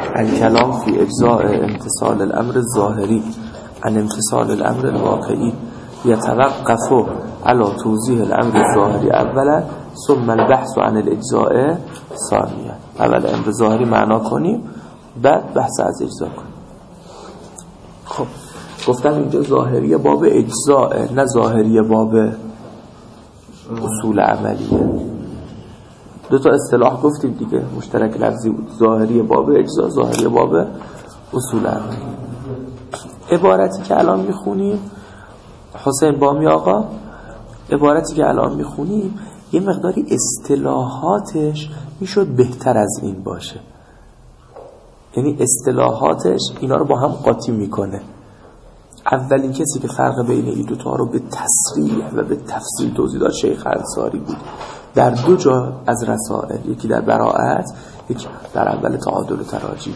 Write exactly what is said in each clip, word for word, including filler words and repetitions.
الکلام فی اجزاء امتصال الامر الظاهری عن امتصال الامر الواقعی یتوقف علی توضیح الامر الظاهری اولا ثم البحث عن الاجزاء ثانیا. اول امر ظاهری معنا کنیم بعد بحث از اجزا کنیم. خب گفتم اینجا ظاهری باب اجزاء، نه ظاهری باب اصول عملیه. دو تا اصطلاح گفتیم دیگه، مشترک لفظی بود، ظاهری باب اجزا، ظاهری باب اصول عملی. عبارتی که الان میخونیم حسین بامی آقا، عبارتی که الان میخونیم یه مقداری اصطلاحاتش میشد بهتر از این باشه، یعنی اصطلاحاتش اینا رو با هم قاطی میکنه. اولین کسی که فرق بین این دوتا رو به تصریح و به تفصیل توضیح داد شیخ انصاری بود در دو جا از رسائل، یکی در براءت، یکی در اول تعادل و تراجی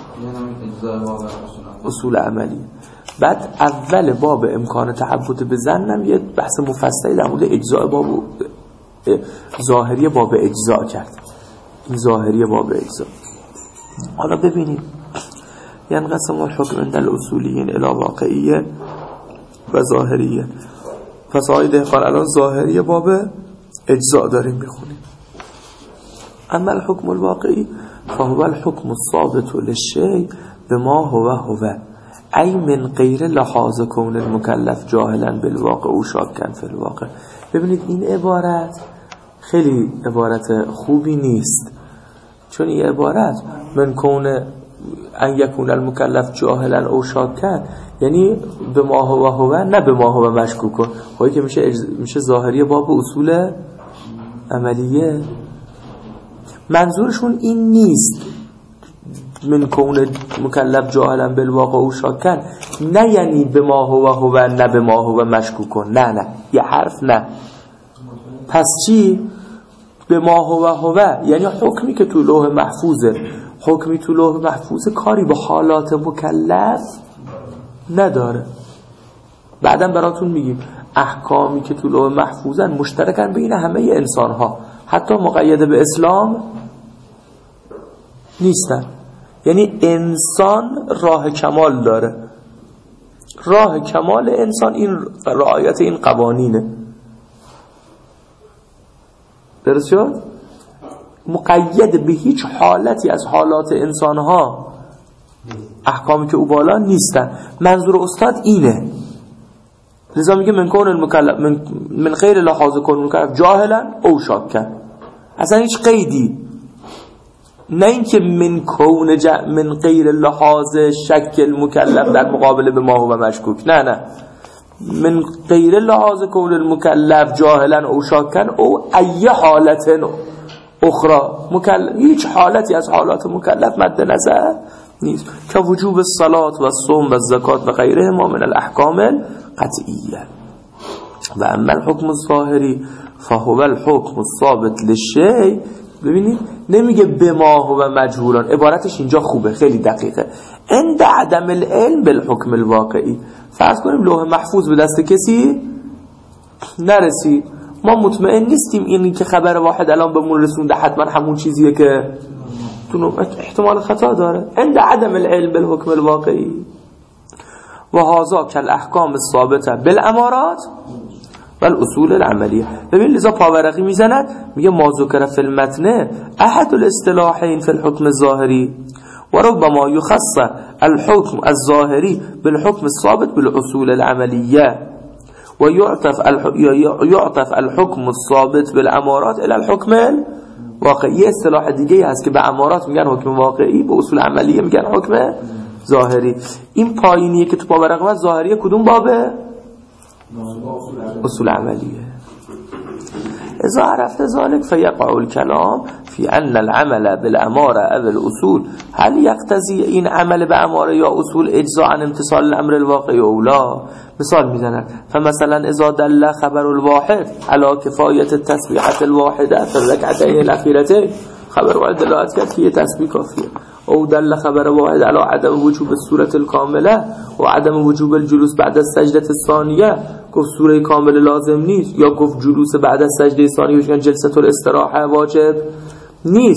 اصول عملی. بعد اول باب امکان تعبد به زنم یه بحث مفصلی در مورد اجزاء باب ظاهری باب اجزاء کرد. این ظاهری باب اجزاء. حالا ببینید ینقسم الحکم عند الاصولیین الی واقعیه و ظاهریه. پس آقای دهقان الان ظاهری باب اجزاء داریم میخونیم. اما الحکم الواقعی فهو الحکم الثابت للشیء بما هو هو ای من غیر لحاظ کون المکلف جاهلا بالواقع او شاکا فی الواقع. ببینید این عبارت خیلی عبارت خوبی نیست، چون این عبارت من کون ان یکون المکلف جاهلا او شاکا یعنی به ما هو هو، نه به ما هو مشکوک، خواهی که میشه میشه ظاهری باب اصول عملیه. منظورشون این نیست من کون مکلف جاهلا بالواقع او شاکا، نه یعنی به ما هو هو نه به ما هو مشکوک، نه نه یه حرف نه. پس چی؟ به ما هو هو یعنی حکمی که تو لوح محفوظه، حکمی تو لوح محفوظ کاری به حالات مکلف نداره. بعدم براتون میگیم احکامی که تو لوح محفوظن مشترکن بین همه انسان ها، حتی مقید به اسلام نیستن. یعنی انسان راه کمال داره، راه کمال انسان این رعایت این قوانینه. درست شد؟ مقید به هیچ حالتی از حالات انسان ها احکامی که او بالا نیستن. منظور استاد اینه، لذا میگه من کون المکلف من, من غیر لحاظ کون المکلف جاهلا او شاکا، اصلا هیچ قیدی نه اینکه من کون ج... من غیر لحاظ شک المکلف در مقابل به ما هو مشکوک، نه نه من غیر لحاظ کون المکلف جاهلا او شاکا او ای حالت اخرى مکلف، هیچ حالتی از حالات مکلف مد نظر نیست که وجوب الصلاة و الصوم و الزکات و غیره ما من الاحکام القطعیه. و اما الحکم الظاهری فهو الحکم الثابت للشیء. ببینید نمیگه به ما هو مجهولان، عبارتش اینجا خوبه، خیلی دقیقه. عند عدم العلم بالحکم الواقعی. فرض کنیم لوح محفوظ به دست کسی نرسید، ما مطمئن نیستیم اینی که خبر واحد الان بهمون رسونده حتما همون چیزیه که احتمال خطا داره. عند عدم العلم بالحکم الواقعی و هذا کالاحکام الثابته بالامارات و الاصول العملیه. ببین لذا پاورقی میزند میگه ما ذکر فی المتن احد الاصطلاحین فی الحکم الظاهری و ربما یخص الحکم الظاهری بالحکم الثابت بالاصول العملیه و یعطف یعطف الحکم الثابت بالامارات الى الحکم واقعی. اصطلاح دیگه هست که به امارات میگن حکم واقعی، به اصول عملیه میگن حکم ظاهری. این پایینیه که تو پاورقی ظاهریه کدوم بابه؟ اصول عملیه. اذا عرفت ذلك فيقع الكلام في ان العمل بالاماره او الاصول هل يقتضي این عمل به اماره یا اصول اجزاء عن امتصال الامر الواقعي او لا. مثال میزنن فمثلا اذا دل خبر الواحد على كفايه التسبيحه الواحده في الركعتين الاخيرتين، خبر واحد دلالت کرد که یه تسبیح کافیه. او دل خبر واحد على عدم وجوب السوره الكامله و عدم وجوب الجلوس بعد السجده الثانیه، گفت سوره کامل لازم نیست، یا گفت جلوس بعد از سجده ثانیه بشن جلسه الاستراحه واجب نیست.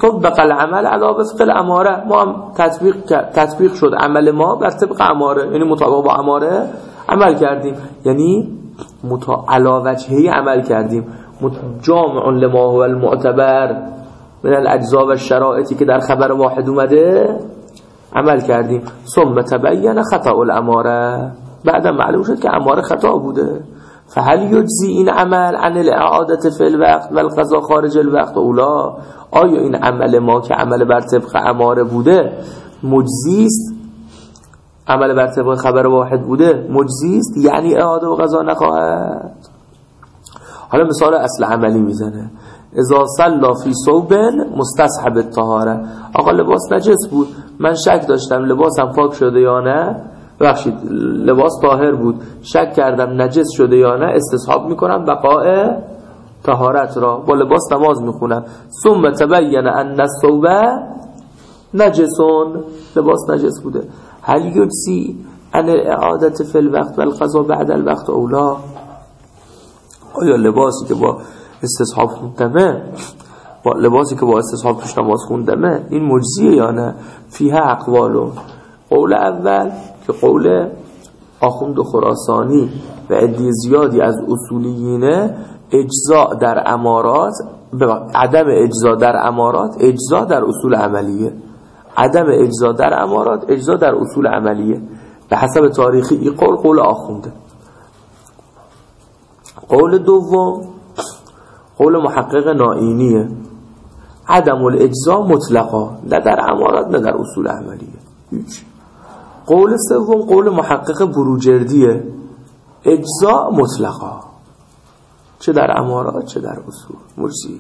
طبق العمل علی وفق الاماره، ما هم تطبیق تطبیق شد عمل ما بر طبق اماره، یعنی مطابق با اماره عمل کردیم، یعنی متا علی وجهه عمل کردیم، جامع لما هو المعتبر من الاجزاء و الشرائطی که در خبر واحد اومده عمل کردیم. ثم تبین خطأ الاماره، بعد معلوم شد که اماره خطا بوده. فهل یجزی این عمل عن الاعاده فی الوقت و القضا خارج الوقت اولا، آیا این عمل ما که عمل بر طبق اماره بوده مجزیست، عمل بر طبق خبر واحد بوده مجزیست، یعنی اعاده و قضا نخواهد؟ حالا مثال اصل عملی میزنه. اذا صلى فی ثوب مستصحب الطهاره، آقا لباس نجس بود، من شک داشتم لباسم پاک شده یا نه، ببخشید لباس طاهر بود، شک کردم نجس شده یا نه، استصحاب میکنم بقاء طهارت را، با لباس نماز میخونم. ثم تبین ان الثوب نجسون، لباس نجس بوده. هل یجزی عن الاعاده فی الوقت و القضا بعد الوقت اولا، آیا لباسی که با استصحاب خوندمه، با لباسی که با استصحاب توش نماز خوندمه این مجزیه یا نه؟ فیها اقوالو. قول اول که قول آخوند خراسانی و عده زیادی از اصولیینه، اجزاء در امارات، عدم اجزاء در امارات اجزاء در اصول عملیه، عدم اجزاء در امارات اجزاء در اصول عملیه، به حسب تاریخی این قول قول آخونده. قول دوم قول محقق نائینیه، عدم الاجزاء مطلقا، نه در امارات نه در اصول عملیه هیچ. قول سوم قول محقق بروجردیه، اجزاء مطلقا، چه در امارات چه در اصول مرسی،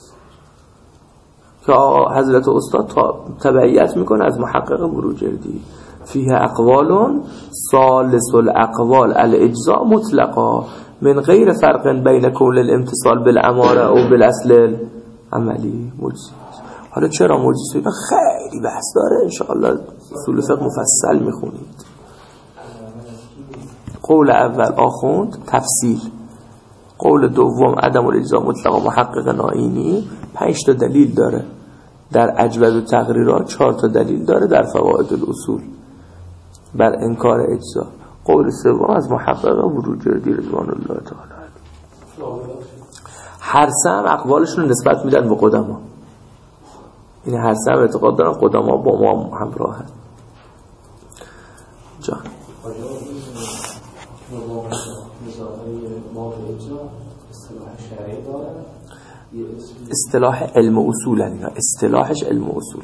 که حضرت استاد تبعیت میکنه از محقق بروجردی. فیه اقوال ثالث الاقوال الاجزاء مطلقا من غیر فرق بین کون الامتصال بالاماره او بالاصل عملی مرسی. حالا چرا مرسی؟ خیلی بحث داره، انشاءالله اصول فقه مفصل میخونید. قول اول آخوند تفصیل، قول دوم عدم الاجزاء مطلقا محقق نائینی، پنج تا دلیل داره در اجوز و تقریرات، چهار تا دلیل داره در فوائد الاصول بر انکار اجزاء. قول سوم از محقق بروجردی رضوان الله تعالی، هر سه هم اقوالشون رو نسبت میدن به قدما، یعنی هر سه هم اعتقاد دارن قدما با ما همراهن. جان اصطلاح علم اصول، اینا اصطلاحش علم اصول.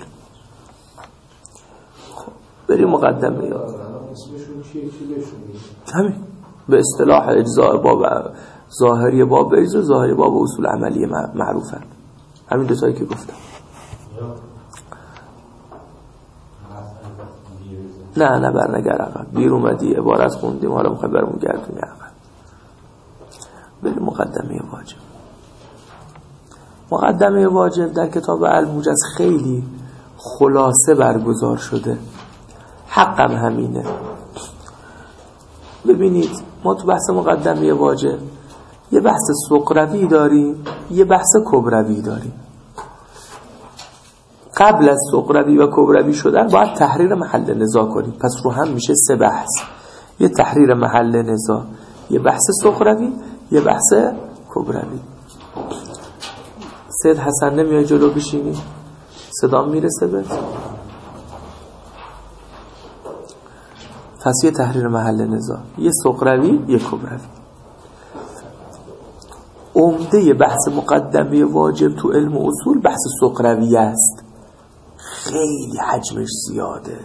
خب بریم مقدمه یاد همین به اصطلاح اجزاء باب ظاهری باب اجزاء، ظاهری باب اصول عملی معروفن، همین دو تایی که گفتم. نه نه بر نگر عقب، بیر اومدی عبارت خوندیم، حالا میخوای برمون گردونی عقب. بریم مقدمه واجب. مقدمه واجب در کتاب الموجز خیلی خلاصه برگزار شده، حقم همینه. ببینید ما تو بحث مقدمه واجب یه بحث صغروی داریم، یه بحث کبروی داریم. قبل از صغروی و کبروی شدن باید تحریر محل نزاع کنیم، پس رو هم میشه سه بحث، یه تحریر محل نزاع، یه بحث صغروی، یه بحث کبروی. سید حسن نمیای جلو بشینی؟ صدا میرسه به پس یه تحریر محل نزاع، یه صغروی یه کبروی. عمده بحث مقدمه واجب تو علم اصول بحث صغروی است، خیلی حجمش زیاده.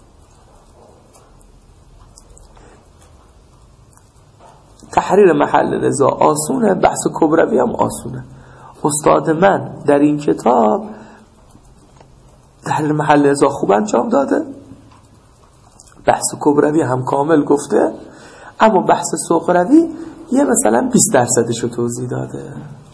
تحریر محل نزاع آسونه، بحث کبروی هم آسونه. استاد من در این کتاب تحریر محل نزاع خوب انجام داده، بحث کبروی هم کامل گفته، اما بحث صغروی یه مثلا بیست درصدش رو توضیح داده،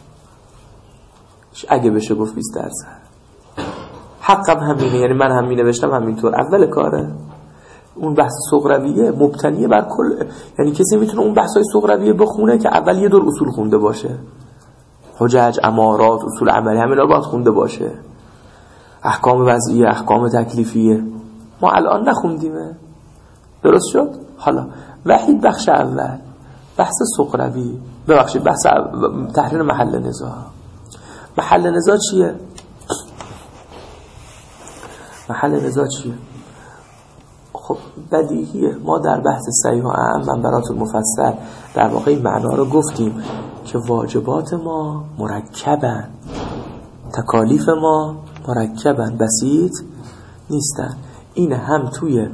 اگه بشه گفت بیست درصد. حقم همینه، یعنی من هم می نوشتم همینطور اول کاره. اون بحث صغرویه مبتنیه بر کل، یعنی کسی میتونه اون بحثای صغرویه بخونه که اول یه دور اصول خونده باشه، حجج، امارات، اصول عملی، همینا رو باید خونده باشه. احکام وضعیه، احکام تکلیفیه ما الان نخوندیمه. درست شد؟ حالا وحید بخش اول بحث سقروی، ببخشید بحث تحریر محل نزاع. محل نزاع چیه؟ محل نزاع چیه؟ خب بدیهیه ما در بحث صحیح و اعم منبرات المفصل در واقع این معنا رو گفتیم که واجبات ما مرکبن، تکالیف ما مرکبن، بسیط نیستن. این هم توی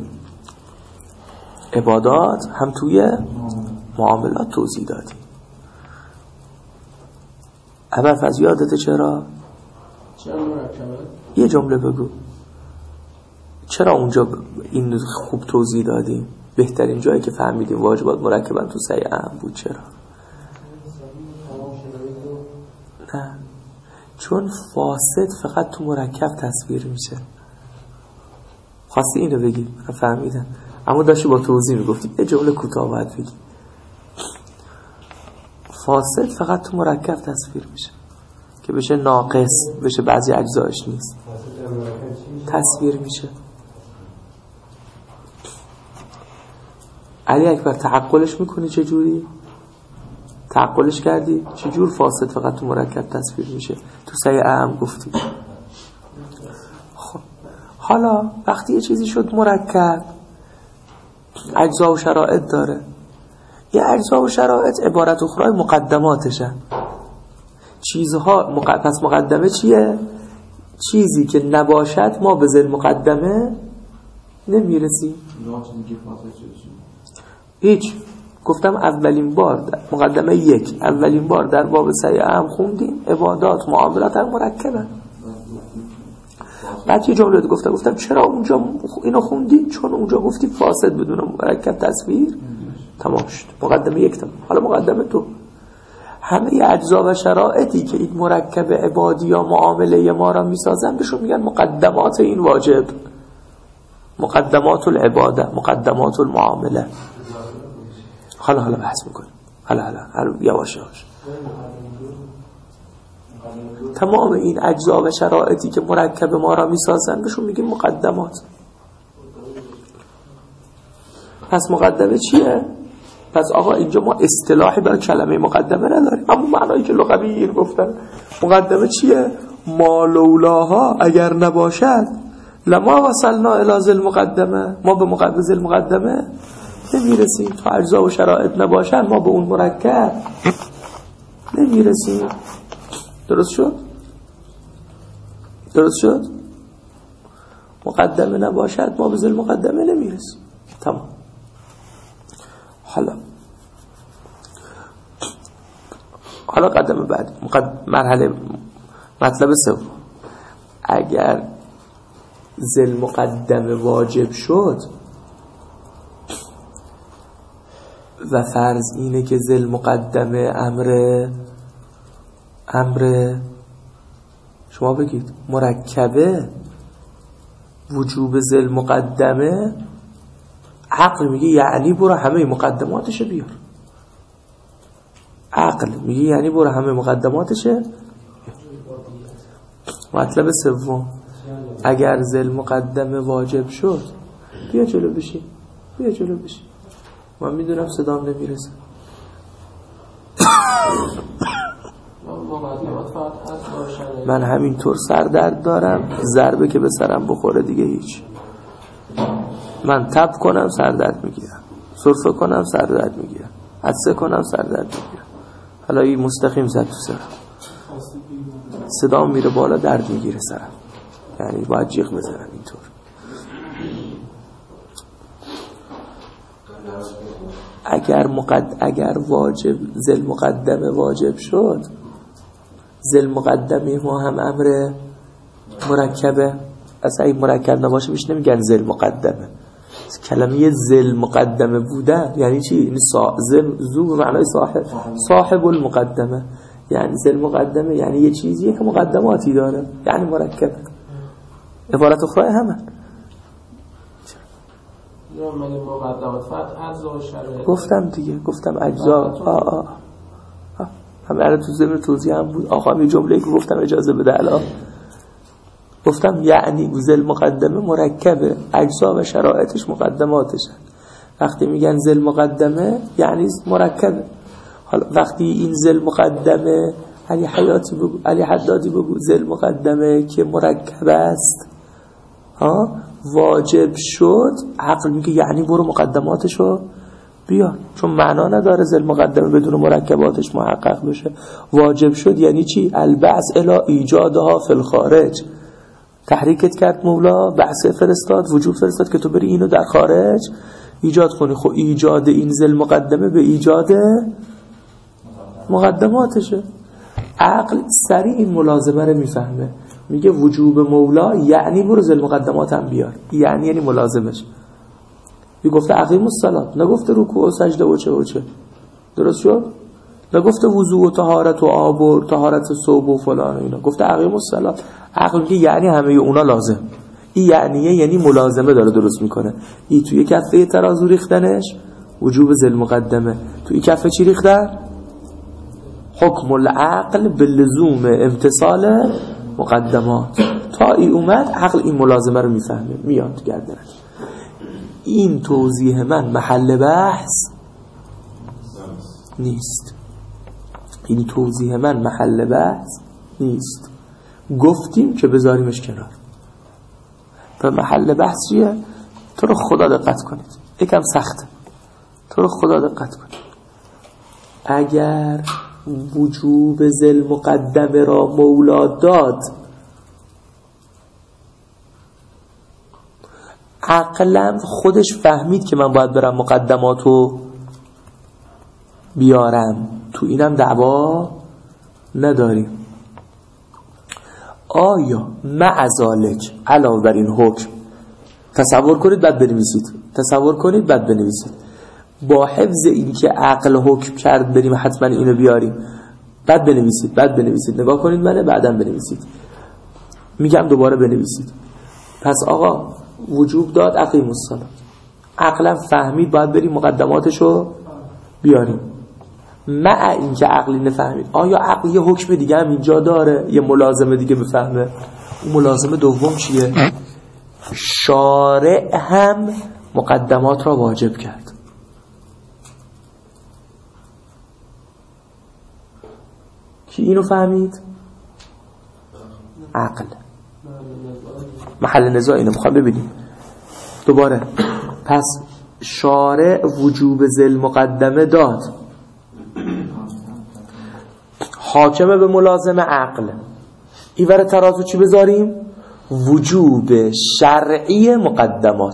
عبادات هم توی معاملات توضیح دادیم. اول فاز یادته چرا؟ چرا مرکبه؟ یه جمله بگو چرا اونجا این خوب توضیح دادیم؟ بهترین جایی که فهمیدیم واجبات مرکبن تو صحیح اعم بود. چرا؟ نه چون فاسد فقط تو مرکب تصویر میشه. خواستی اینو بگی فهمیدم، اما داشتی با توضیح میگفتی یه جمله کوتاه باید بگی. فاسد فقط تو مرکب تصویر میشه که بشه ناقص، بشه بعضی اجزایش نیست، تصویر میشه. علی اکبر تعقلش میکنی چه جوری؟ تعقلش کردی؟ چه جور فاسد فقط تو مرکب تصویر میشه؟ تو صحیح اعم گفتی. خب حالا وقتی یه چیزی شد مرکب، اجزا و شرایط داره. یه اجزا و شرایط عبارت اخرى مقدماتشن. چیزها مق... پس مقدمه چیه؟ چیزی که نباشد ما به ذل مقدمه نمیرسیم. هیچ. گفتم اولین بار مقدمه یک اولین بار در باب صحیح اعم خوندیم عبادات معاملات هم مرکبن. بعد یه جمله گفتم گفتم چرا اونجا اینو خوندی؟ چون اونجا گفتی فاسد بدون مرکب تصویر. تمام شد. مقدمه یک تمام. حالا مقدمه دو، همه اجزا و شرایطی که این مرکب عبادی یا معامله ما را میسازن بهشون میگن مقدمات این واجب، مقدمات العباده، مقدمات المعامله. حالا حالا بحث میکنیم. حالا حالا حالا یواش یواش. تمام این اجزا و شرایطی که مرکب ما را میسازن بهشون میگیم مقدمات. پس مقدمه چیه؟ پس آقا اینجا ما اصطلاحی برای کلمه مقدمه نداریم، اما معنایی که لغوی گفتن. مقدمه چیه؟ ما لولاها اگر نباشد لما وصلنا الی ذل مقدمه، ما به مقدمه ذل مقدمه نمیرسیم. تا اجزا و شرایط نباشن ما به اون مرکب نمیرسیم. درست شد؟ درست شد؟ مقدمه نباشد ما به ذل مقدمه نمیرسیم. تمام. حالا حالا قدم بعد مقد... مرحله مطلب سوم، اگر ذل مقدمه واجب شد و فرض اینه که ذل مقدمه امر امر شما بگید مرکبه، وجوب ذل مقدمه، عقل میگه یعنی برو همه مقدماتش بیار. عقل میگه یعنی برو همه مقدماتش. مطلب سوم، اگر ذل مقدمه واجب شد، بیا جلو بشی، بیا جلو بشی. من میدونم صدام نمیرسه. من همینطور سردرد دارم، ضربه که به سرم بخوره دیگه هیچ. من تب کنم سردرد میگیرم، سرفه کنم سردرد میگیرم، عطسه کنم سردرد میگیرم. حالا این مستقیم زد تو سرم، صدام میره بالا، درد میگیره سرم، یعنی باید جیغ بزنم اینطور. اگر مقد اگر واجب ذل مقدمه واجب شد، ذل مقدمه ما هم امر مرکبه. اصلا این مرکب نباشه میشه نمیگن ذل مقدمه. کلمه ذل مقدمه بودن یعنی چی؟ یعنی ذل ذو معنای صاحب، صاحب المقدمه. یعنی ذل مقدمه یعنی یه چیزیه که مقدماتی داره، یعنی مرکبه. عبارت اخرى همه گفتم دیگه، گفتم اجزا. آه آه همه الان تو ضمن توضیح هم بود. آقا می جمله‌ای که گفتم اجازه بده الان گفتم یعنی ذل مقدمه مرکبه، اجزا و شرایطش مقدماتشن. وقتی میگن ذل مقدمه یعنی مرکبه. حالا وقتی این ذل مقدمه، علی حیاتی بگو، علی حدادی بگو ذل مقدمه که مرکب است ها واجب شد، عقل میگه یعنی برو مقدماتشو بیار، چون معنا نداره ذل مقدمه بدون مرکباتش محقق بشه. واجب شد یعنی چی؟ البعث الی ایجادها فی الخارج. تحریکت کرد مولا، بعث فرستاد، وجوب فرستاد که تو بری اینو در خارج ایجاد کنی. خب ایجاد این ذل مقدمه به ایجاد مقدماتشه. عقل سریع این ملازمه رو میفهمه، میگه وجوب مولا یعنی برو ذل مقدمات هم بیار، یعنی یعنی ملازمش. بی گفته اقیم الصلات، نگفته رکوع و سجده و چه و چه، درست شد؟ نگفته وضو و طهارت و آب و طهارت صوب و فلان و اینا، گفته اقیم الصلات. عقل میگه یعنی همه اونا لازم. این یعنیه یعنی ملازمه داره درست میکنه. این توی کفه ترازو ریختنش وجوب ذل مقدمه، توی کفه چی ریختن؟ حکم العقل به لزوم امتصال مقدمات. تا ای اومد عقل این ملازمه رو میفهمه، میاد گردنش. این توضیح من محل بحث نیست، این توضیح من محل بحث نیست. گفتیم که بذاریمش کنار. و محل بحث چیه؟ تو رو خدا دقت کنید، یکم سخته، تو رو خدا دقت کنید. اگر وجوب ذل مقدمه را مولا داد، عقلم خودش فهمید که من باید برم مقدماتو بیارم، تو اینم دعوا نداریم. آیا معذالک علاوه بر این حکم، تصور کنید بعد بنویسید، تصور کنید بعد بنویسید، با حفظ این که عقل حکم کرد بریم حتما اینو بیاریم، بعد بنویسید، بعد بنویسید، نگاه کنید منه، بعدم بنویسید، میگم دوباره بنویسید. پس آقا وجوب داد اقیم الصلات، عقلم فهمید باید بریم مقدماتشو بیاریم. مع این که عقلی نفهمید، آیا عقل یه حکم دیگه هم اینجا داره، یه ملازمه دیگه بفهمه؟ اون ملازمه دوم چیه؟ شارع هم مقدمات را واجب کرد. کی اینو فهمید؟ عقل. محل نزاع اینو میخوام ببینیم دوباره. پس شارع وجوب ذل مقدمه داد، حاکمه به ملازم عقل. ایور ترازو چی بذاریم؟ وجوب شرعی مقدمات،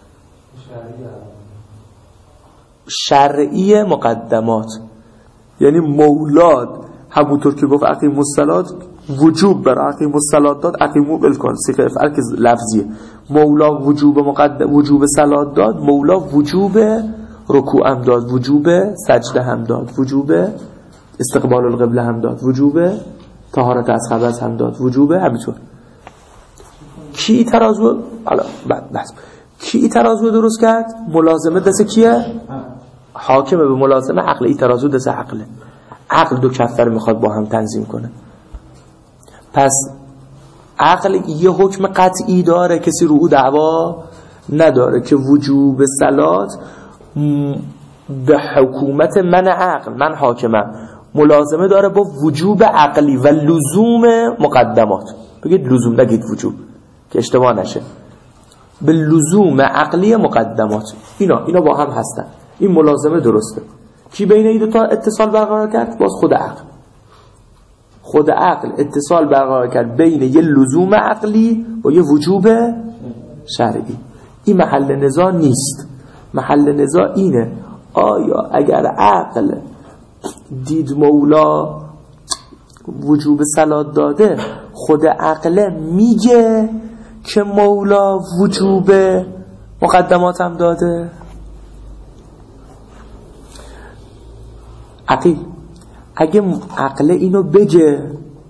شرعی مقدمات یعنی مولاد همونطور که گفت اقیم الصلات وجوب بر اقیم الصلات داد، اقیمو بالکن سیغه افعال که لفظیه. مولا وجوب مقدم وجوب صلات داد، مولا وجوب رکوع هم داد، وجوب سجده هم داد، وجوب استقبال القبله هم داد، وجوب طهارت از خبث هم داد، وجوب همینطور. کی ترازو حالا بعد بس کی ترازو درست کرد؟ ملازمه دست کیه؟ حاکمه به ملازمه عقل. ای ترازو دست عقله. عقل دو کفه رو میخواد با هم تنظیم کنه. پس عقل یه حکم قطعی داره، کسی رو او دعوا نداره که وجوب صلات به حکومت من عقل، من حاکمم، ملازمه داره با وجوب عقلی و لزوم مقدمات. بگید لزوم، نگید وجوب که اشتباه نشه. به لزوم عقلی مقدمات، اینا اینا با هم هستن. این ملازمه درسته. کی بین این دو تا اتصال برقرار کرد؟ باز خود عقل. خود عقل اتصال برقرار کرد بین یه لزوم عقلی و یه وجوب شرعی. این محل نزاع نیست. محل نزاع اینه آیا اگر عقل دید مولا وجوب صلات داده، خود عقل میگه که مولا وجوب مقدمات هم داده؟ عقل اگه عقل اینو بگه،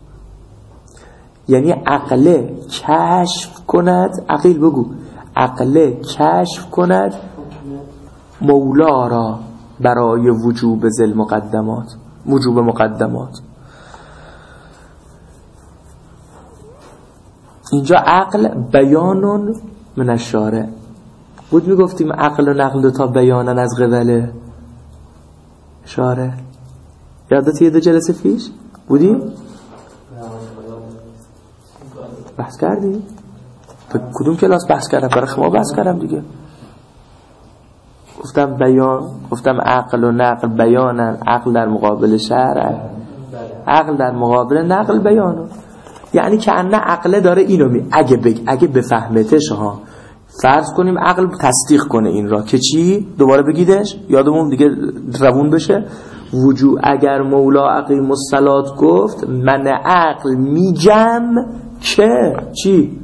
یعنی عقل کشف کند، عقل بگو عقل کشف کند مولا را برای وجوب ذل مقدمات، وجوب مقدمات. اینجا عقل بیانون من الشارع بود، میگفتیم عقل و نقل دو تا بیانن از قبل شارع. یادت یه دو جلسه پیش بودیم بحث کردیم؟ کدوم کلاس بحث کردم؟ برای شما بحث کردم دیگه. گفتم بیان، گفتم عقل و نقل بیانن، عقل در مقابل شرع، عقل در مقابل نقل بیانن. یعنی که انه عقله داره اینو می اگه بگ اگه بفهمتش ها، فرض کنیم عقل تصدیق کنه این را که چی؟ دوباره بگیدش یادمون دیگه روون بشه. وجود اگر مولا اقیم الصلات گفت، من عقل میگم که چی؟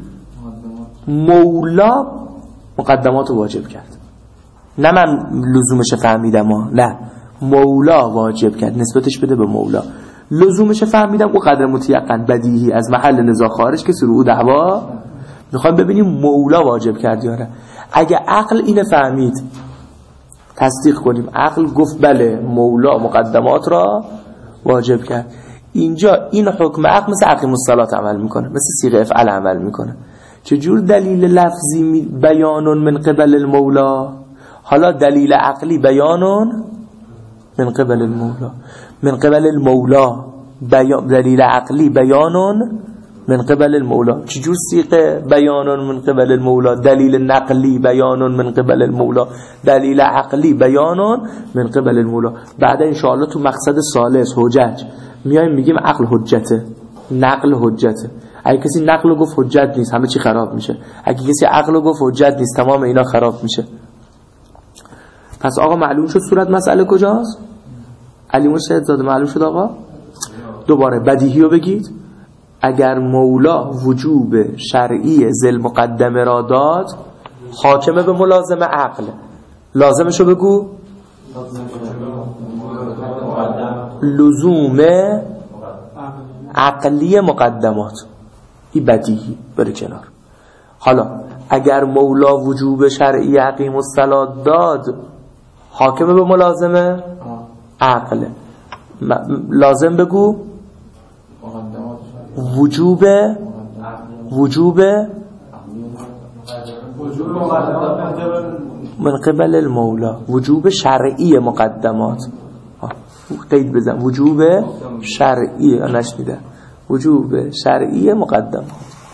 مولا مقدمات واجب کرد، نه من لزومش فهمیدم ها، نه مولا واجب کرد، نسبتش بده به مولا. لزومش فهمیدم و قدر متیقن بدیهی از محل نزاع خارج که سرو دعوا. میخوایم ببینیم مولا واجب کرد یاره. اگه عقل اینه فهمید تصدیق کنیم، عقل گفت بله مولا مقدمات را واجب کرد. اینجا این حکم عقل مثل اقیم الصلات عمل میکنه، مثل صیغه افعل عمل میکنه. چجور دلیل لفظی بیانون من قبل المولا؟ حالا دلیل عقلی بیانون من قبل المولا، من قبل المولا بیان، دلیل عقلی بیانون من قبل المولا. چجور صيغه بیانون من قبل المولا؟ دلیل نقلی بیانون من قبل المولا، دلیل عقلی بیانون من قبل المولا. بعد ان شاء الله تو مقصد ثالث حجج میایم میگیم عقل حجته، نقل حجته. اگه کسی نقل گفت حجت نیست، همه چی خراب میشه. اگه کسی عقل گفت حجت نیست، تمام اینا خراب میشه. پس آقا معلوم شد صورت مسئله کجاست؟ علی مرشد زاده معلوم شد آقا؟ دوباره بدیهی رو بگید. اگر مولا وجوب شرعی ذل مقدمه را داد، حاکمه به ملازم عقل، لازمشو بگو. لزوم عقلی مقدمات، این بدیهی بره کنار. حالا اگر مولا وجوب شرعی اقیم الصلات داد، حاکمه به ملازمه عقل، لازم بگو وجوب وجوب من قبل المولا، وجوب شرعی مقدمات. قید بزن وجوب شرعی، نشنیده وجوب شرعی مقدمات.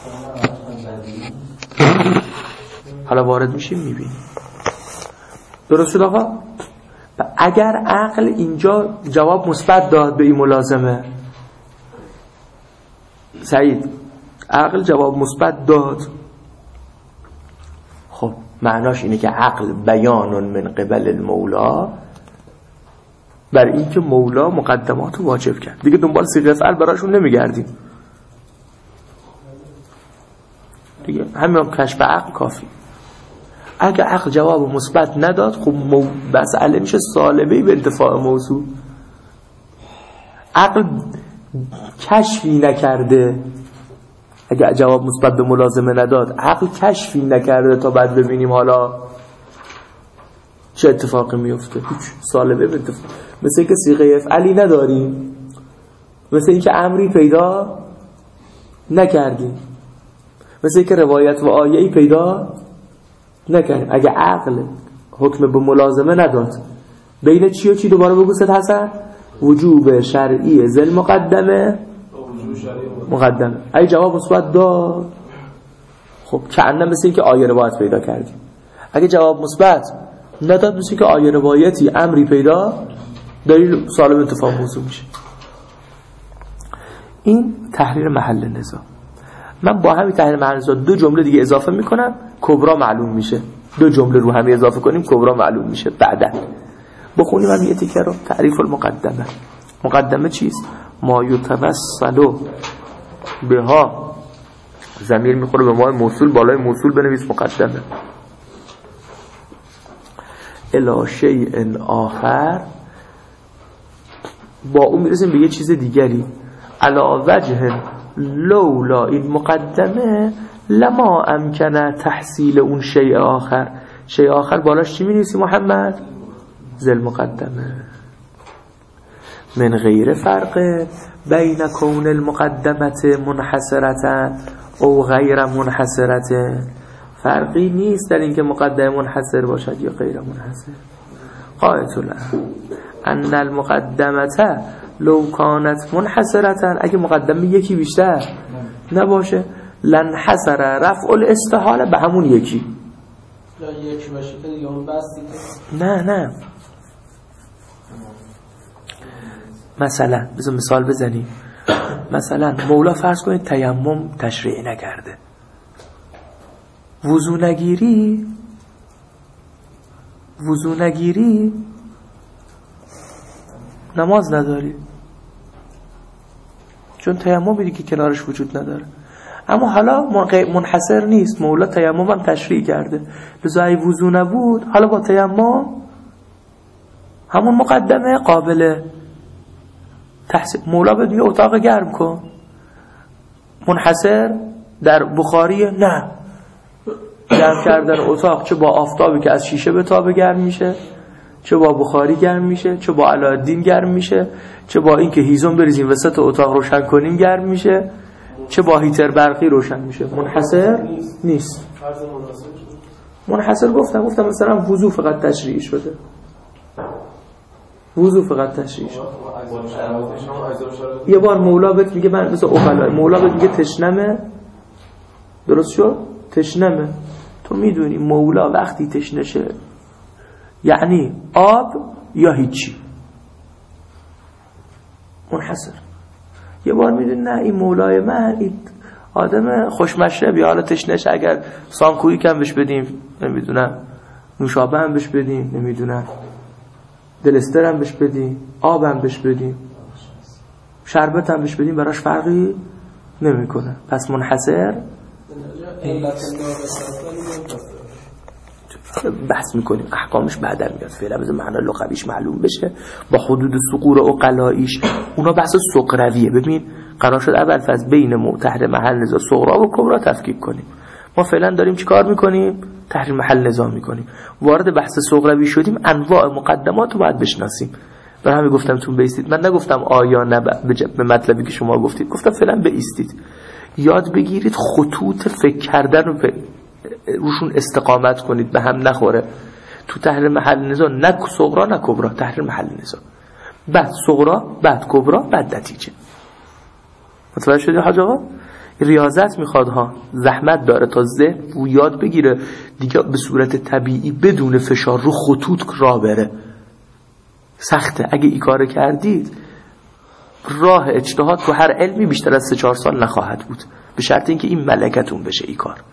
حالا وارد میشیم میبینیم درست شد آقا؟ اگر عقل اینجا جواب مثبت داد به این ملازمه، سعید عقل جواب مثبت داد، خب معناش اینه که عقل بیانون من قبل المولا، بر این که مولا مقدمات رو واجب کرد. دیگه دنبال صیغه افعال براشون نمیگردیم دیگه، همین کشف عقل کافی. اگه عقل جواب مثبت نداد، خب مو... مسئله میشه سالبه به انتفاع موضوع. عقل کشفی نکرده، اگه جواب مثبت به ملازمه نداد، عقل کشفی نکرده تا بعد ببینیم حالا چه اتفاقی میفته. هیچ سالبه به انتفاع. مثل اینکه صیغه افعلی نداریم، مثل اینکه امری پیدا نکردیم، مثل اینکه روایت و آیه‌ای پیدا نکردیم. اگه عقل حکم به ملازمه نداد، بین چی و چی دوباره بگو ست حسن؟ وجوب شرعی ذل مقدمه مقدمه. اگه جواب مثبت داد، خب کأنه مثل اینکه آیه روایت پیدا کردیم. اگه جواب مثبت نداد، مثل اینکه آیه روایتی امری پیدا، دلیل سالب انتفاع موضوع میشه. این تحریر محل نزاع. من با همین تحریر محل نزاع دو جمله دیگه اضافه میکنم، کبرا معلوم میشه. دو جمله رو هم اضافه کنیم، کبرا معلوم میشه. بعدا بخونیم هم یه تیکه رو. تعریف المقدمه. مقدمه چیست؟ ما یتوسل بها، ضمیر میخوره به ما موصول، بالای موصول بنویس مقدمه. الی شیء آخر، با اون میرسیم به یه چیز دیگری. علا وجه لولا این مقدمه لما امکنه تحصیل اون شیء آخر. شیء آخر بالاش چی می‌نویسی محمد؟ ذل مقدمه. من غیر فرق بین کون المقدمه منحصرتا او غیر منحصرته، فرقی نیست در اینکه مقدمه منحصر باشد یا غیر منحصر. قائت له ان المقدمه لو کانت منحصرتا، اگه مقدمه یکی بیشتر نباشه لنحصر رفع الاستحاله به همون یکی. یکی باشه که دیگه اون بس دیگه. نه نه مثلا بذار مثال بزنیم. مثلا مولا فرض کنید تیمم تشریع نکرده، وضو نگیری وضو نگیری نماز نداری، چون تیمم دیگه کنارش وجود نداره. اما حالا منحصر نیست، مولا تیمم هم تشریع کرده، لذا ای وضو نبود حالا با تیمم همون مقدمه قابله تحصیل. مولا بهت میگه اتاق گرم کن، منحصر در بخاری نه، گرم کردن اتاق چه با آفتابی که از شیشه به تاب گرم میشه، چه با بخاری گرم میشه، چه با علایالدین گرم میشه، چه با این که هیزم بریزیم وسط اتاق روشن کنیم گرم میشه، چه با هیتر برقی روشن میشه. منحصر نیست. منحصر گفتم گفتم مثلا وضو فقط تشریع شده، وضو فقط تشریع شده. یه بار مولا بهت میگه من مثلا اوغلا، مولا بهت میگه تشنمه، درست شد؟ تشنمه. تو میدونی مولا وقتی تشنشه یعنی آب یا هیچی، منحصر. یه بار میدونی نه این مولای من این آدم خوشمشرب، یا حالا تشنش اگر سانکویی کم بش بدیم، نمیدونم نوشابه هم بش بدیم، نمیدونم دلستر هم بش بدیم، آب هم بش بدیم، شربت هم بش بدیم، براش فرقی نمیکنه. پس منحصر بحث میکنیم، احکامش بعدا میاد، فعلا بذار معنی لغویش معلوم بشه با حدود سقور و قلایش. اونا بحث سقرویه. ببین قرار شد اول فاز بین تحریم محل نزاع صغرا و کبرا تفکیک کنیم. ما فعلا داریم چی کار میکنیم؟ تحریم محل نزاع میکنیم. وارد بحث سقروی شدیم، انواع مقدمات رو باید بشناسیم. برای همین گفتم تون بیستید. من نگفتم آیا نه به مطلبی که شما گفتید، گفتم فعلا بیستید، یاد بگیرید خطوط فکر کردن رو روشون استقامت کنید، به هم نخوره. تو تحریم محل نزاع نه صغرا نه کبرا، تحریم محل نزاع، بعد صغرا بعد کبرا بعد نتیجه. متوجه شدی حاج آقا؟ ریاضت میخواد ها، زحمت داره تا ذهن و یاد بگیره دیگه به صورت طبیعی بدون فشار رو خطوط راه بره. سخته. اگه این کار کردید راه اجتهاد تو هر علمی بیشتر از سه چهار سال نخواهد بود، به شرط اینکه این ملکتون بشه این کار.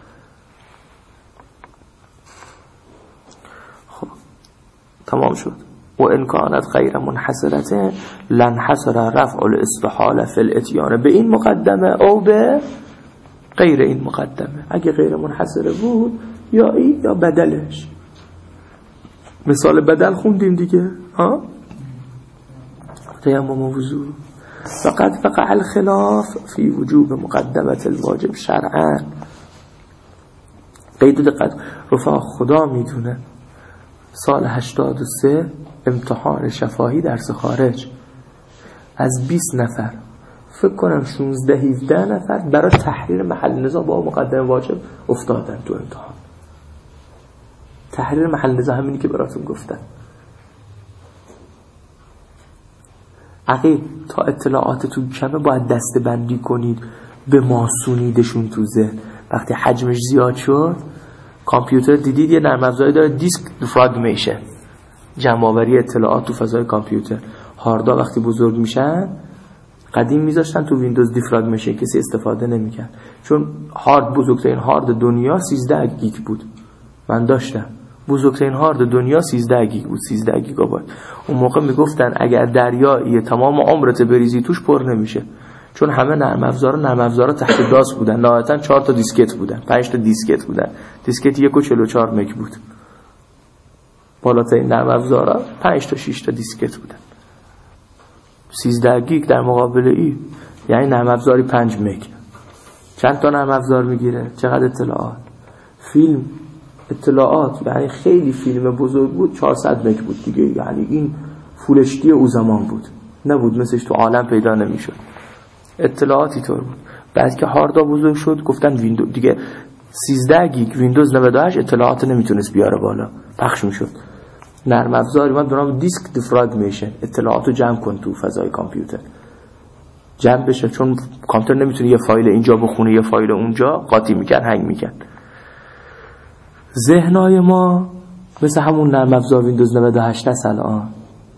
خب تمام شد. و ان کانت غیر منحصرته لنحصر رفع الاستحاله فی الاتیان به این مقدمه او به غیر این مقدمه. اگه غیر منحصره بود یا این یا بدلش. مثال بدل خوندیم دیگه ها، تیمم و وضو. فقط وقع الخلاف فی وجوب مقدمه الواجب شرعا. قید دقت رفاق خدا میدونه سال هشتاد و سه امتحان شفاهی درس خارج از بیست نفر فکر کنم شانزده هفده نفر برای تحریر محل نزاع با مقدمه واجب افتادن تو امتحان. تحریر محل نزاع همینی که براتون گفتن. عقیل تا اطلاعاتتون کمه باید دسته بندی کنید، به ماسونیدشون تو ذهن. وقتی حجمش زیاد شد، کامپیوتر دیدید یه نرم افزاری داره دیسک دیفراگمیشن، جمع آوری اطلاعات تو فضای کامپیوتر. هاردا وقتی بزرگ میشن، قدیم میذاشتن تو ویندوز دیفراگمیشن، کسی استفاده نمیکرد چون هارد بزرگترین هارد دنیا سیزده گیگ بود. من داشتم بزرگترین هارد دنیا سیزده گیگ بود، سیزده گیگابایت. اون موقع میگفتن اگر دریایی تمام عمرت بریزی توش پر نمیشه، چون همه نرم افزارا نرم افزارا تحت داس بودن. نهایتا چهار تا دیسکت بودن، پنج تا دیسکت بودن. دیسکت یک و چهل و چهار مگ بود. بالاترین نرم افزارا پنج تا شش تا دیسکت بودن. سیزده گیگ در مقابل ای یعنی نرم افزاری پنج مگ. چند تا نرم افزار میگیره؟ چقدر اطلاعات؟ فیلم اطلاعات یعنی خیلی فیلم بزرگ بود، چهارصد مگ بود دیگه. یعنی این فول اچ دی او زمان بود، نبود مثلش تو عالم پیدا نمیشد. اطلاعاتی طور بود. بعد که هاردا بزرگ شد گفتن ویندو دیگه سیزده گیگ ویندوز نود و هشت اطلاعات نمیتونست بیاره بالا، پخش میشد. نرم افزاری اومد به نام دیسک دیفراگمنتیشن، اطلاعاتو جمع کن تو فضای کامپیوتر، جمع بشه، چون کامپیوتر نمیتونه یه فایل اینجا بخونه یه فایل اونجا، قاطی میکرد، هنگ میکرد. ذهنای ما مثل همون نرم افزار ویندوز نود و هشت است. الان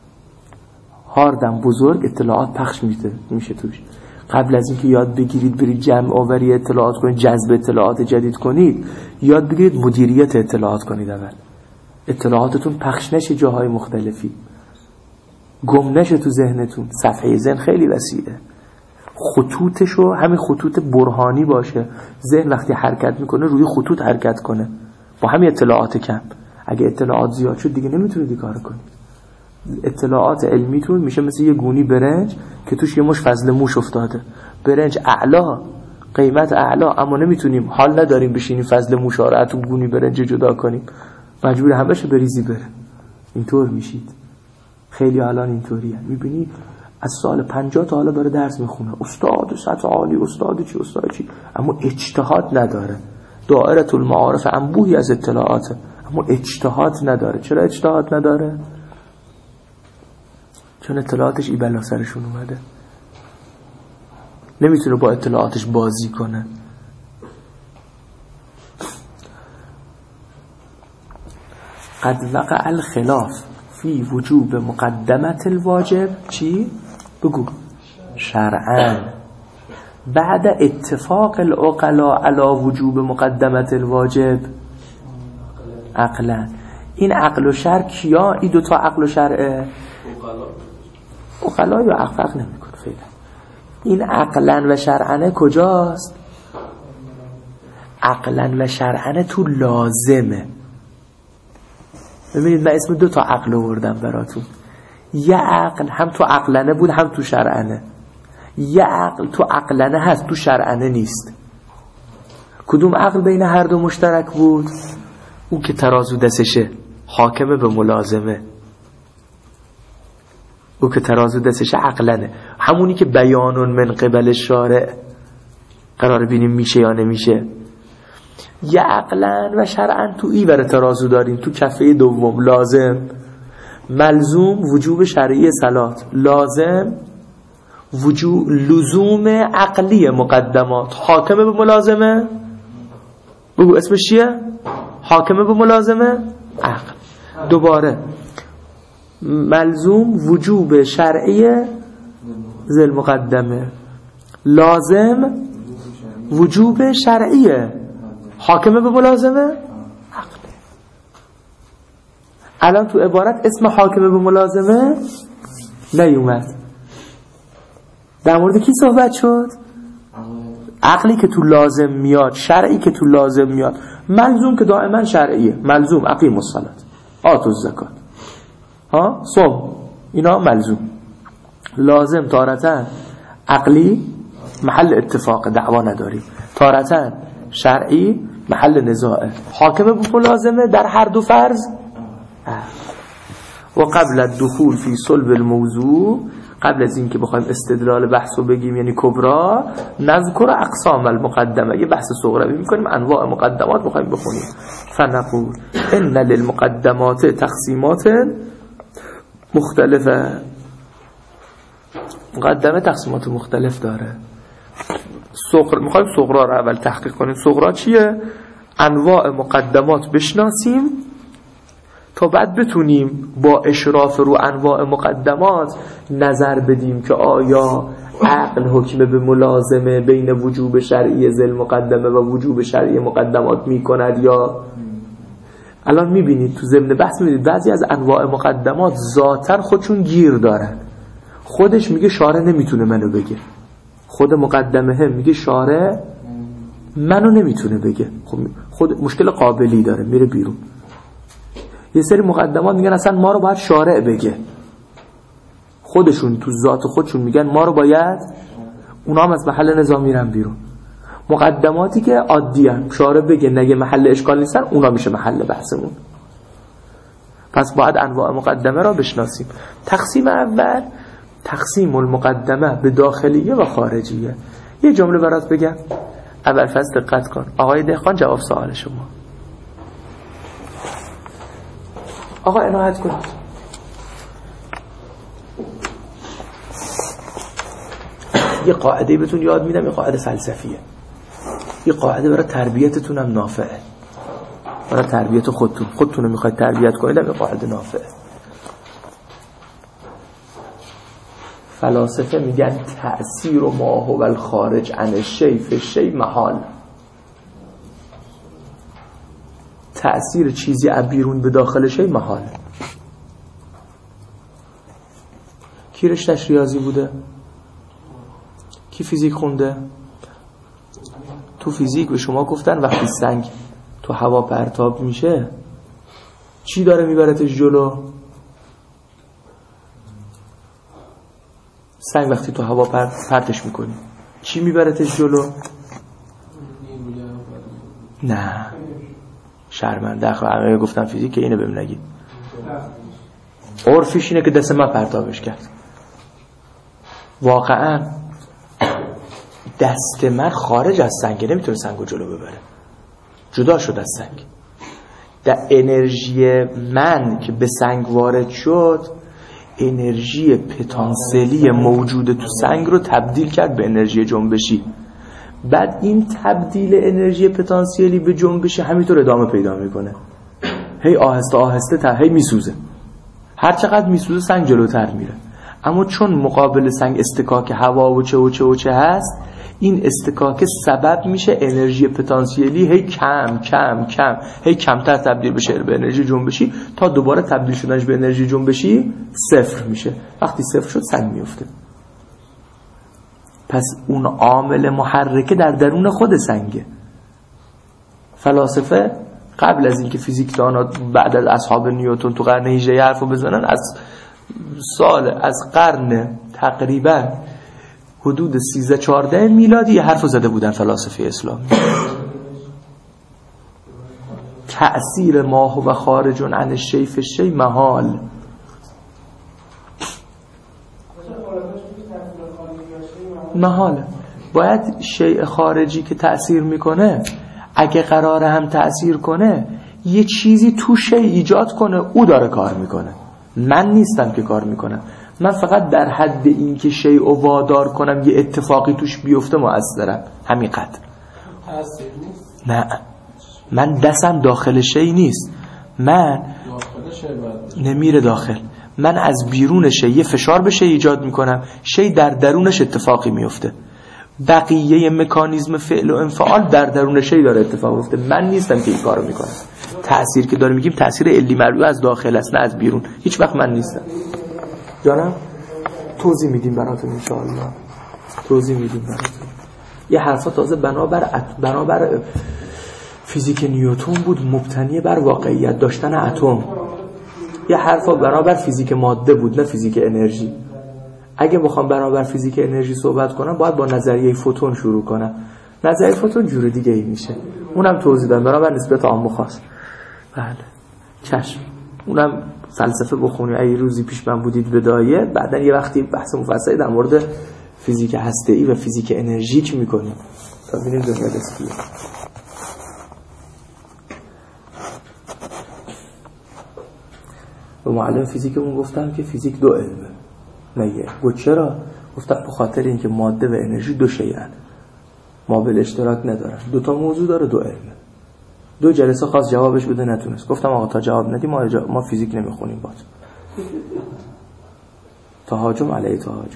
هاردم بزرگ، اطلاعات پخش میشه میشه توش. قبل از اینکه یاد بگیرید برید جمع آوری اطلاعات کنید، جذب اطلاعات جدید کنید، یاد بگیرید مدیریت اطلاعات کنید. اول اطلاعاتتون پخش نشه جاهای مختلفی، گم نشه تو ذهنتون. صفحه ذهن خیلی وسیعه، خطوطشو همین خطوط برهانی باشه. ذهن وقتی حرکت میکنه روی خطوط حرکت کنه با همین اطلاعات کم. اگه اطلاعات زیاد شد دیگه نمیتونید کار کنید. اطلاعات علمیتون میشه مثل یه گونی برنج که توش یه مش فضل موش افتاده. برنج اعلا، قیمت اعلا، اما نمیتونیم، حال نداریم بشینیم فضل موش ها رو از تو گونی برنج جدا کنیم، مجبور همه‌شو بریزی بره. اینطور میشید. خیلی الان اینطوریه. میبینی از سال پنجاه تا حالا داره درس میخونه، استاد سطح عالی، استاد چی استاد چی، اما اجتهاد نداره. دائره المعارف انبوهی از اطلاعاته اما اجتهاد نداره. چرا اجتهاد نداره؟ چون اطلاعاتش ای بلا سرشون اومده، نمیتونه با اطلاعاتش بازی کنه. قد وقع الخلاف فی وجوب مقدمت الواجب چی؟ بگو شرعاً بعد اتفاق العقلاء علی وجوب مقدمت الواجب عقلاً. این عقل و شرع کیا؟ این دوتا عقل و شرعه؟ عقلاء یا عقل فرق نمی کنه فعلا. این عقلاً و شرعاً کجاست؟ عقلاً و شرعاً تو لازمه. ببینید من اسم دو تا عقل آوردم براتون. یه عقل هم تو عقلانه بود هم تو شرعنه. یه عقل تو عقلانه هست تو شرعنه نیست. کدوم عقل بین هر دو مشترک بود؟ اون که ترازو دستشه حاکمه به ملازمه، او که ترازو دستشه عقلانه، همونی که بیانون من قبل شارع قرار بینیم میشه یا نمیشه. یه عقلن و شرعن تو ای ور ترازو داریم، تو کفه دوم لازم ملزوم وجوب شرعی صلات، لازم وجوب لزوم عقلی مقدمات، حاکمه به ملازمه. بگو اسمش چیه؟ حاکمه به ملازمه عقل. دوباره ملزوم وجوب شرعی ذل مقدمه، لازم وجوب شرعیه، حاکمه به ملازمه عقل. الان تو عبارت اسم حاکمه به ملازمه نیومد. در مورد کی صحبت شد؟ عقلی که تو لازم میاد، شرعی که تو لازم میاد. ملزوم که دائما شرعیه، ملزوم اقیم الصلاة، آتوا الزکات، ها صوم، اینا ملزوم. لازم تارتن عقلی محل اتفاق دعوا نداریم، تارتن شرعی محل نزاعه. حاکمه به ملازمه در هر دو فرض. و قبل الدخول فی صلب الموضوع، قبل از این که بخوایم استدلال بحثو بگیم یعنی کبرا، نذکر اقسام المقدمه، یه بحث صغروی میکنیم، انواع مقدمات بخوایم بخونیم. فنقول ان للمقدمات تقسیمات مختلفه. مقدمه تقسیمات مختلف داره. صغر میخوایم صغرا رو اول تحقیق کنیم. صغرا چیه؟ انواع مقدمات بشناسیم تا بعد بتونیم با اشراف رو انواع مقدمات نظر بدیم که آیا عقل حکم به ملازمه بین وجوب شرعی ذل مقدمه و وجوب شرعی مقدمات میکند یا. الان میبینید تو ضمن بحث میبینید بعضی از انواع مقدمات ذاتاً خودشون گیر دارن. خودش میگه شارع نمیتونه منو بگه، خود مقدمه هم میگه شارع منو نمیتونه بگه. خب خود مشکل قابلی داره، میره بیرون. یه سری مقدمات میگن اصلا ما رو باید شارع بگه، خودشون تو ذات خودشون میگن ما رو باید، اونا هم از محل نظام میرن بیرون. مقدماتی که عادی ان شارع بگه نگه محل اشکال نیستن، اونا میشه محل بحثمون. پس باید انواع مقدمه را بشناسیم. تقسیم اول تقسیم المقدمه به داخلیه و خارجیه. یه جمله برات بگم، اول فصل دقت کن. آقای دهقان جواب سوال شما. آقا عنایت کنید. یه قاعده بهتون یاد میدم، یه قاعده فلسفیه، یه قاعده برای تربیتتون هم نافعه، برای تربیت خودتون خودتون رو میخواید تربیت کنید، هم یه قاعده نافعه. فلاسفه میگن تأثیر و ما هو الخارج عن الشیء فی الشیء محال. تأثیر چیزی از بیرون به داخل شیء محال. کی رشته‌اش ریاضی بوده؟ کی فیزیک خونده؟ تو فیزیک به شما گفتن وقتی سنگ تو هوا پرتاب میشه چی داره میبرتش جلو؟ سنگ وقتی تو هوا پرت پرتش میکنی چی میبرتش جلو؟ نه شرمنده اخلاقی گفتم فیزیک که اینو بهم نگید. عرفش اینه که دست من پرتابش کرد. واقعا دست من خارج از سنگ نمیتونه سنگو جلو ببره، جدا شد از سنگ. در انرژی من که به سنگ وارد شد انرژی پتانسیلی موجود تو سنگ رو تبدیل کرد به انرژی جنبشی. بعد این تبدیل انرژی پتانسیلی به جنبشی همینطور ادامه پیدا میکنه، هی آهسته آهسته تا هی میسوزه. هر چقدر میسوزه سنگ جلوتر میره. اما چون مقابل سنگ استکاک هوا و چه و چه و چه هست، این استکاک سبب میشه انرژی پتانسیلی هی کم کم کم هی کمتر تبدیل بشه به انرژی جنبشی تا دوباره تبدیل شدنش به انرژی جنبشی صفر میشه. وقتی صفر شد سنگ میفته. پس اون عامل محرکه در درون خود سنگه. فلاسفه قبل از اینکه فیزیکدانا بعد از اصحاب نیوتن تو قرن هجده حرفو بزنن، از سال از قرن تقریبا حدود سیزده چهارده میلادی یه حرفو زده بودن فلاسفه اسلامی. تأثیر ما هو خارج عن الشیء فی الشیء محال. محاله. باید شیء خارجی که تأثیر میکنه اگه قراره هم تأثیر کنه یه چیزی تو شیء ایجاد کنه، او داره کار میکنه، من نیستم که کار میکنم. من فقط در حد این که شیء رو وادار کنم یه اتفاقی توش بیفته مؤثرم، همین قدر. نه من دستم داخل شیء نیست، من نمیره داخل، من از بیرون شیء یه فشار به شیء ایجاد میکنم، شیء در درونش اتفاقی میفته. بقیه مکانیزم فعل و انفعال در درون شیء داره اتفاق میفته، من نیستم که این کارو میکنم. تأثیر که داره میگیم تأثیر علی مرئی از داخل است نه از بیرون. هیچ وقت من نیستم. جانم توضیح میدیم براتون ان شاء الله، توضیح میدیم براتون. یه حرفا تازه بنابر بنابر فیزیک نیوتن بود مبتنی بر واقعیت داشتن اتم. یه حرفا بنابر فیزیک ماده بود نه فیزیک انرژی. اگه بخوام بنابر فیزیک انرژی صحبت کنم باید با نظریه فوتون شروع کنم. نظریه فوتون جور دیگه ای میشه، اونم توضیح دادم بنابر نسبت عام خاص. بله چشم، اونم فلسفه بخونی. ای روزی پیش من بودید بدایه، بعدا یه وقتی بحث مفصلی در مورد فیزیک هسته‌ای و فیزیک انرژیک میکنیم تا ببینیم دنیا دستیه. به معلم فیزیکمون گفتم که فیزیک دو علمه نه. گفت چرا؟ گفتم به خاطر اینکه ماده و انرژی دو شیئن، ما به اشتراک ندارن، دو تا موضوع داره، دو علمه. دو جلسه خواست جوابش بده نتونست. گفتم آقا تا جواب ندی ما جا... ما فیزیک نمیخونیم. باز تهاجم علیه تهاجم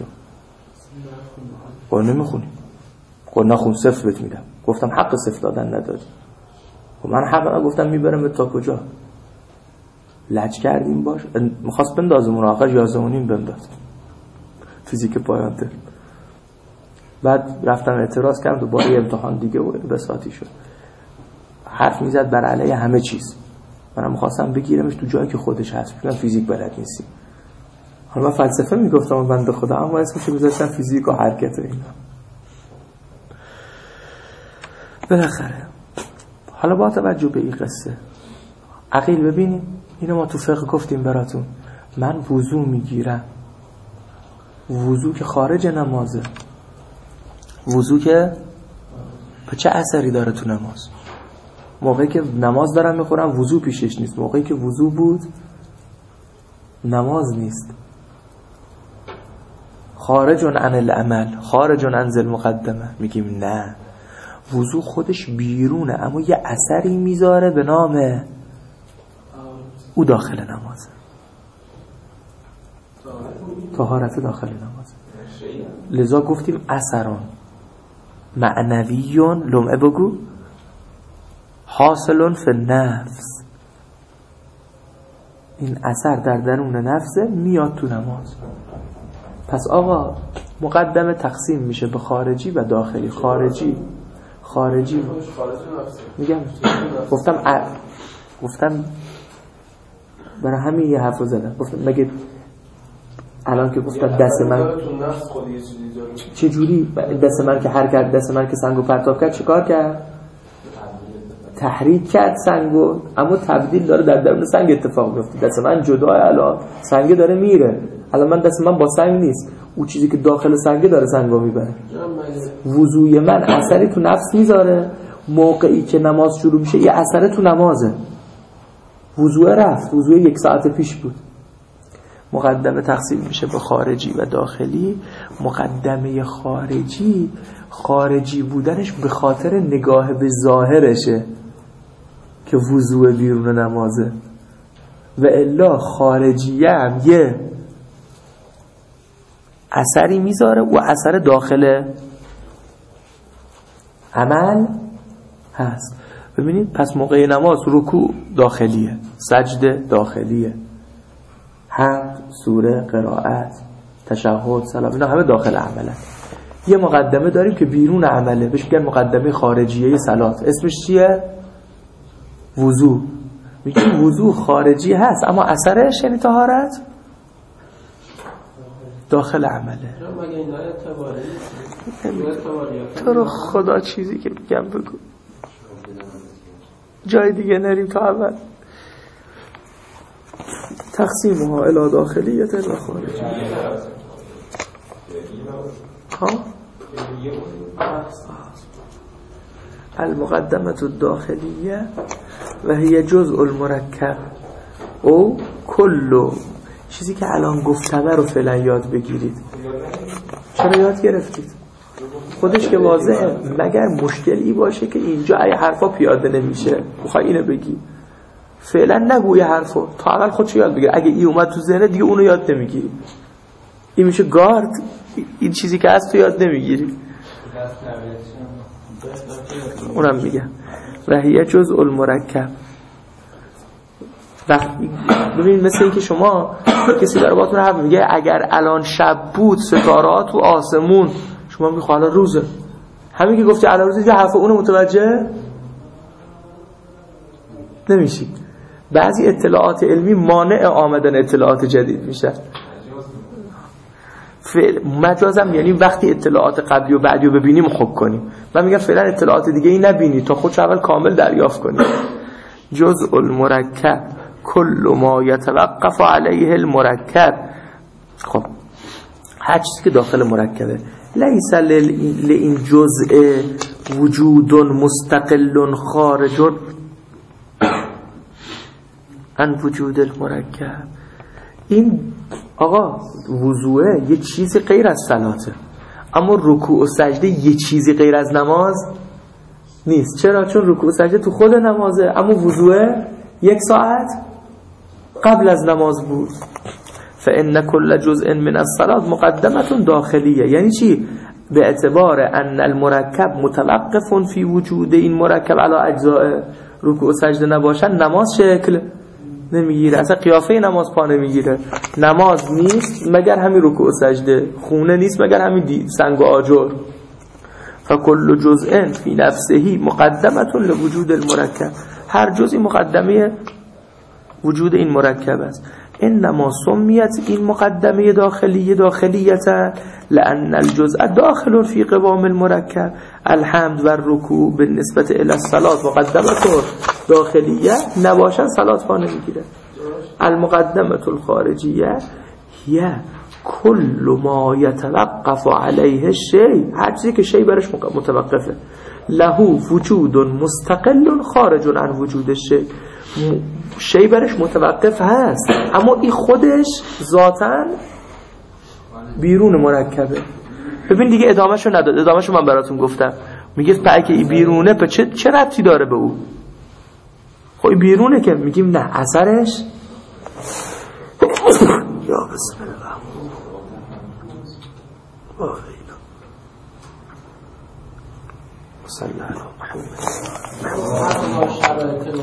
قول نمیخونیم. قول نخون صفر بهت میدم. گفتم حق صفر دادن نداری. و من حق گفتم میبرم تا کجا. لج کردیم باش. میخواست بندازمون آخر یازمونیم بنداز فیزیک پایانتر. بعد رفتم اعتراض کردم دوباره امتحان دیگه و بساطی شد. حرف میزد بر علیه همه چیز. منم می‌خواستم بگیرمش تو جایی که خودش هست. میگم فیزیک بلد نیستی. حالا من فلسفه میگفتم بنده خدا، اما اسمش میذاشتم فیزیک و حرکت و اینا. بالاخره حالا با توجه به این قصه عقیل ببینیم، اینو ما تو فقه گفتیم براتون. من وضو میگیرم، وضو که خارج نمازه، وضو که چه اثری داره تو نماز؟ موقعی که نماز دارم میخورم وضو پیشش نیست، موقعی که وضو بود نماز نیست. خارج عن العمل، خارج عن ذل مقدمه. میگیم نه، وضو خودش بیرونه اما یه اثری میذاره به نام او داخل نمازه. طهارت داخل نمازه. لذا گفتیم اثران معنویون، لمعه بگو، حاصلون فی النفس. این اثر در درون نفسه میاد تو نماز. پس آقا مقدمه تقسیم میشه به خارجی و داخلی. خارجی خارجی میگم گفتم ا... گفتم برای همین یه حرف رو زدم. گفتم مگه الان که گفتم دست من چه جوری دست من که حرکت، دست من که سنگو پرتاب کرد چیکار کرد؟ تحریک کرد سنگو، اما تبدیل داره در درون سنگ اتفاق میفته. دست من جدا الان سنگ داره میره، الان من دست من با سنگ نیست، او چیزی که داخل سنگ داره سنگو میبره. وضوی من اثری تو نفس میذاره، موقعی که نماز شروع میشه یه اثر تو نمازه. وضوء رفت، وضوء یک ساعت پیش بود. مقدمه تقسیم میشه به خارجی و داخلی. مقدمه خارجی خارجی بودنش به خاطر نگاه به ظاهرشه که وضوء بیرون نمازه، و الا خارجیه هم یه اثری میذاره و اثر داخل عمل هست. ببینید پس موقع نماز رکوع داخلیه، سجده داخلیه، حمد، سوره، قرائت، تشهد، سلام، اینا همه داخل عمله. یه مقدمه داریم که بیرون عمله، بهش میگن مقدمه خارجیه صلات. اسمش چیه؟ وضو. میگیم وضو خارجی هست اما اثرش یعنی طهارت داخل عمله. تو رو خدا چیزی که میگم بگو، جای دیگه نریم تا اول. تقسیمها الی داخلیت و خارجیه. ها؟ المقدمه الداخلیه و هی جزء المرکب او کلو. چیزی که الان گفتم رو فعلا یاد بگیرید. چرا یاد گرفتید؟ خودش که واضحه، مگر مشکلی باشه که اینجا ای حرفا پیاده نمیشه بخوای اینو بگی. فعلا نگو یه حرفو، تا اول خودشو یاد بگیر. اگه ای اومد تو ذهنت دیگه اونو یاد نمیگیری. این میشه گارد، این چیزی که هست تو یاد نمیگیری. اونم میگم و هی جزء المرکب. وقتی ببین مثل این که شما کسی داره باهاتون حرف میگه اگر الان شب بود ستاره تو آسمون، شما میگی حالا روزه. همین که گفتی الان روزه، حرف اونو متوجه نمیشی. بعضی اطلاعات علمی مانع آمدن اطلاعات جدید میشه. مجازم یعنی وقتی اطلاعات قبلی و بعدی رو ببینیم خوب کنیم. من میگم فعلا اطلاعات دیگه ای نبینی تا خودش اول کامل دریافت کنی. جزء المرکب کل ما یتوقف علیه المرکب. خب هر چیزی که داخل مرکبه، لیس لئین جزء وجود مستقل خارج عن وجود المرکب. این آقا وضوءه یه چیزی غیر از صلاته، اما رکوع و سجده یه چیزی غیر از نماز نیست. چرا؟ چون رکوع و سجده تو خود نمازه، اما وضوءه یک ساعت قبل از نماز بود. فإن كل جزء من الصلاة مقدمة داخلیه. یعنی چی؟ به اعتبار ان المرکب متوقف فی وجود این مرکب علی اجزاء. رکوع و سجده نباشن نماز شکل نمیگیره، اصلا قیافه نماز پا نمیگیره. نماز نیست مگر همین رکوع و سجده، خونه نیست مگر همین سنگ و آجر. فکل جزء فی نفسه مقدمه لوجود المرکب. هر جزئی مقدمه وجود این مرکب است. انما سمیت این مقدمه داخلی داخلیت لان الجزء داخل فی قوام المرکب. الحمد و الرکوع بالنسبه الی الصلاه مقدمه داخلیه، نباشن صلات پا نمیگیره. المقدمه الخارجیه هی کل ما یتوقف علیه شی، هر چیزی که شی برش متوقفه، له وجود مستقل خارج عن وجود شی، شی برش متوقف هست اما این خودش ذاتاً بیرون مرکبه. ببین دیگه ادامهشو نداد، ادامهشو من براتون گفتم. میگه پس که این بیرونه پس چه چه ربطی داره به او؟ خب این بیرونه که میگیم نه اثرش یا بسم الله صلی الله علیه و سلم.